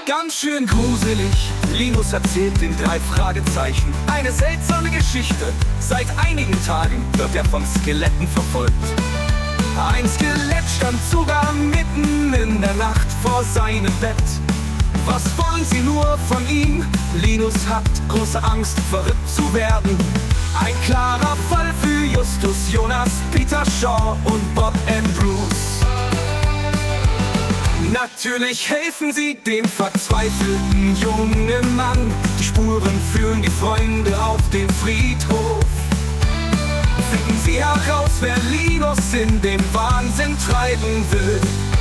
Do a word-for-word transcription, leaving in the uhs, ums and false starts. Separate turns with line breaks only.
Ganz schön gruselig, Linus erzählt den drei Fragezeichen eine seltsame Geschichte. Seit einigen Tagen wird er von Skeletten verfolgt. Ein Skelett stand sogar mitten in der Nacht vor seinem Bett. Was wollen sie nur von ihm? Linus hat große Angst, verrückt zu werden. Ein klarer Fall für Justus, Jonas, Peter Shaw und Bob Andrews. Natürlich helfen sie dem verzweifelten jungen Mann. Die Spuren führen die Freunde auf den Friedhof. Finden sie heraus, wer Linus in den Wahnsinn treiben will.